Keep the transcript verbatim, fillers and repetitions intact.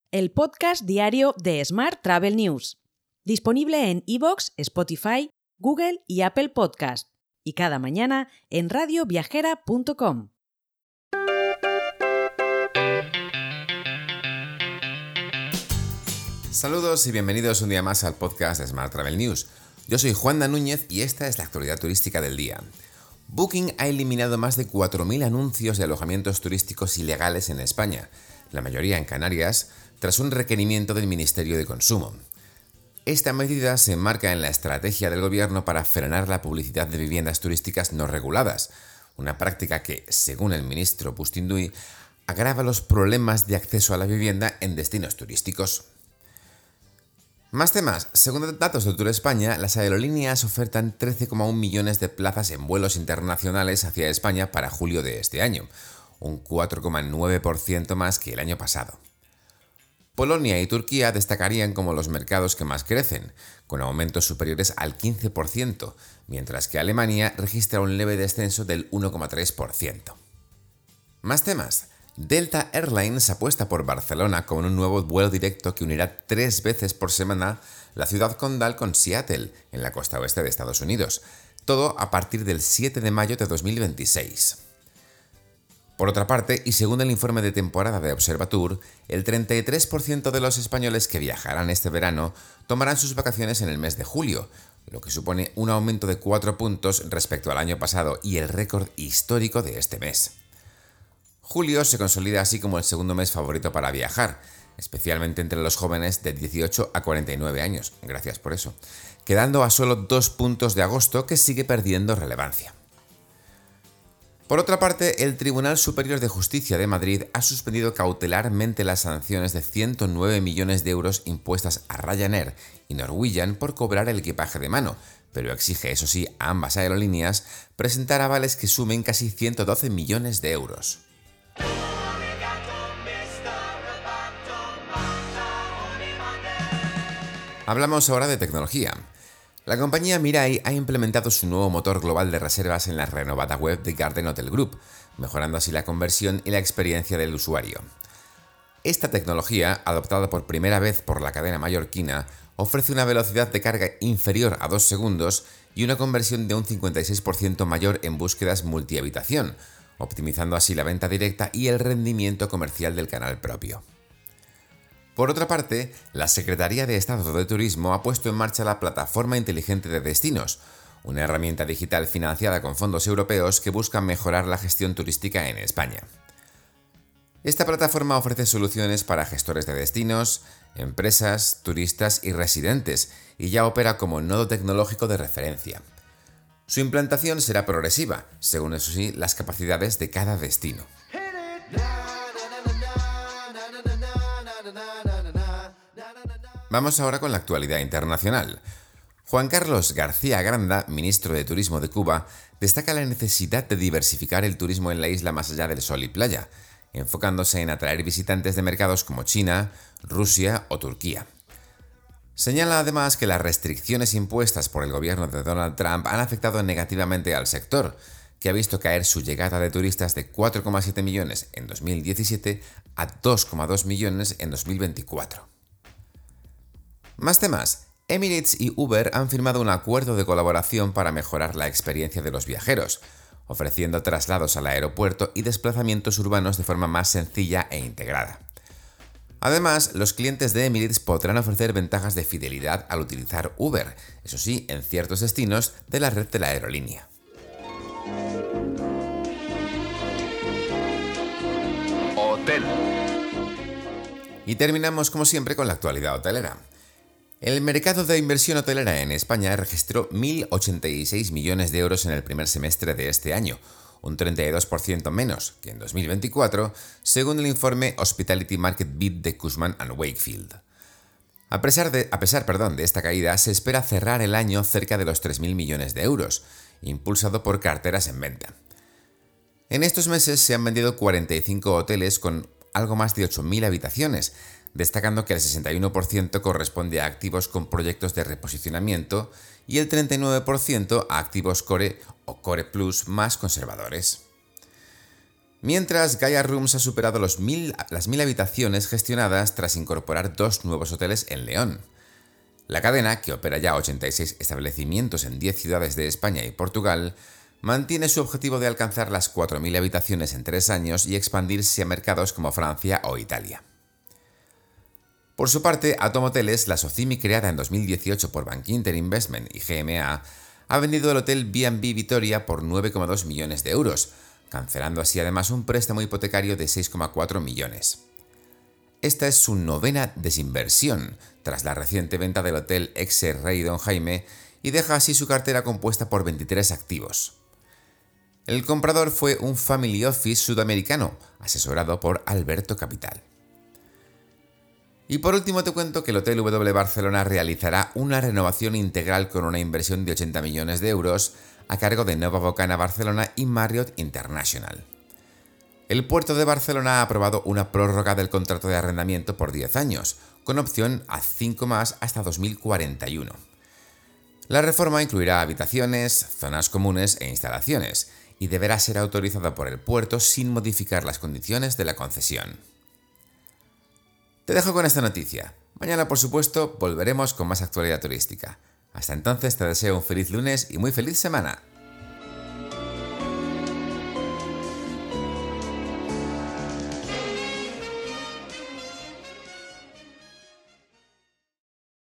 el podcast diario de Smart Travel News, disponible en iVoox, Spotify, Google y Apple Podcast, y cada mañana en radio viajera punto com. Saludos y bienvenidos un día más al podcast de Smart Travel News. Yo soy Juanda Núñez y esta es la actualidad turística del día. Booking ha eliminado más de cuatro mil anuncios de alojamientos turísticos ilegales en España, la mayoría en Canarias, tras un requerimiento del Ministerio de Consumo. Esta medida se enmarca en la estrategia del gobierno para frenar la publicidad de viviendas turísticas no reguladas, una práctica que, según el ministro Pustindui, agrava los problemas de acceso a la vivienda en destinos turísticos. Más temas. Según datos de Tour España, las aerolíneas ofertan trece coma uno millones de plazas en vuelos internacionales hacia España para julio de este año, un cuatro coma nueve por ciento más que el año pasado. Polonia y Turquía destacarían como los mercados que más crecen, con aumentos superiores al quince por ciento, mientras que Alemania registra un leve descenso del uno coma tres por ciento. Más temas. Delta Airlines apuesta por Barcelona con un nuevo vuelo directo que unirá tres veces por semana la ciudad condal con Seattle, en la costa oeste de Estados Unidos, todo a partir del siete de mayo de dos mil veintiséis. Por otra parte, y según el informe de temporada de Observatour, el treinta y tres por ciento de los españoles que viajarán este verano tomarán sus vacaciones en el mes de julio, lo que supone un aumento de cuatro puntos respecto al año pasado y el récord histórico de este mes. Julio se consolida así como el segundo mes favorito para viajar, especialmente entre los jóvenes de dieciocho a cuarenta y nueve años, gracias por eso, quedando a solo dos puntos de agosto, que sigue perdiendo relevancia. Por otra parte, el Tribunal Superior de Justicia de Madrid ha suspendido cautelarmente las sanciones de ciento nueve millones de euros impuestas a Ryanair y Norwegian por cobrar el equipaje de mano, pero exige, eso sí, a ambas aerolíneas presentar avales que sumen casi ciento doce millones de euros. Hablamos ahora de tecnología. La compañía Mirai ha implementado su nuevo motor global de reservas en la renovada web de Garden Hotel Group, mejorando así la conversión y la experiencia del usuario. Esta tecnología, adoptada por primera vez por la cadena mallorquina, ofrece una velocidad de carga inferior a dos segundos y una conversión de un cincuenta y seis por ciento mayor en búsquedas multihabitación, optimizando así la venta directa y el rendimiento comercial del canal propio. Por otra parte, la Secretaría de Estado de Turismo ha puesto en marcha la Plataforma Inteligente de Destinos, una herramienta digital financiada con fondos europeos que busca mejorar la gestión turística en España. Esta plataforma ofrece soluciones para gestores de destinos, empresas, turistas y residentes, y ya opera como nodo tecnológico de referencia. Su implantación será progresiva, según eso sí, las capacidades de cada destino. Vamos ahora con la actualidad internacional. Juan Carlos García Granda, ministro de Turismo de Cuba, destaca la necesidad de diversificar el turismo en la isla más allá del sol y playa, enfocándose en atraer visitantes de mercados como China, Rusia o Turquía. Señala además que las restricciones impuestas por el gobierno de Donald Trump han afectado negativamente al sector, que ha visto caer su llegada de turistas de cuatro coma siete millones en dos mil diecisiete a dos coma dos millones en dos mil veinticuatro. Más temas. Emirates y Uber han firmado un acuerdo de colaboración para mejorar la experiencia de los viajeros, ofreciendo traslados al aeropuerto y desplazamientos urbanos de forma más sencilla e integrada. Además, los clientes de Emirates podrán ofrecer ventajas de fidelidad al utilizar Uber, eso sí, en ciertos destinos de la red de la aerolínea. Hotel. Y terminamos como siempre con la actualidad hotelera. El mercado de inversión hotelera en España registró mil ochenta y seis millones de euros en el primer semestre de este año, un treinta y dos por ciento menos que en dos mil veinticuatro, según el informe Hospitality Market Beat de Cushman and Wakefield. A pesar, de, a pesar perdón, de esta caída, se espera cerrar el año cerca de los tres mil millones de euros, impulsado por carteras en venta. En estos meses se han vendido cuarenta y cinco hoteles con algo más de ocho mil habitaciones, destacando que el sesenta y uno por ciento corresponde a activos con proyectos de reposicionamiento y el treinta y nueve por ciento a activos Core o Core Plus más conservadores. Mientras, Gaia Rooms ha superado los mil, las mil habitaciones gestionadas tras incorporar dos nuevos hoteles en León. La cadena, que opera ya ochenta y seis establecimientos en diez ciudades de España y Portugal, mantiene su objetivo de alcanzar las cuatro mil habitaciones en tres años y expandirse a mercados como Francia o Italia. Por su parte, Atom Hoteles, la SOCIMI creada en dos mil dieciocho por Bankinter Investment y G M A, ha vendido el hotel B and B Vitoria por nueve coma dos millones de euros, cancelando así además un préstamo hipotecario de seis coma cuatro millones. Esta es su novena desinversión, tras la reciente venta del hotel Exe Rey Don Jaime, y deja así su cartera compuesta por veintitrés activos. El comprador fue un family office sudamericano, asesorado por Alberto Capital. Y por último te cuento que el Hotel W Barcelona realizará una renovación integral con una inversión de ochenta millones de euros a cargo de Nova Bocana Barcelona y Marriott International. El puerto de Barcelona ha aprobado una prórroga del contrato de arrendamiento por diez años, con opción a cinco más hasta dos mil cuarenta y uno. La reforma incluirá habitaciones, zonas comunes e instalaciones, y deberá ser autorizada por el puerto sin modificar las condiciones de la concesión. Te dejo con esta noticia. Mañana, por supuesto, volveremos con más actualidad turística. Hasta entonces te deseo un feliz lunes y muy feliz semana.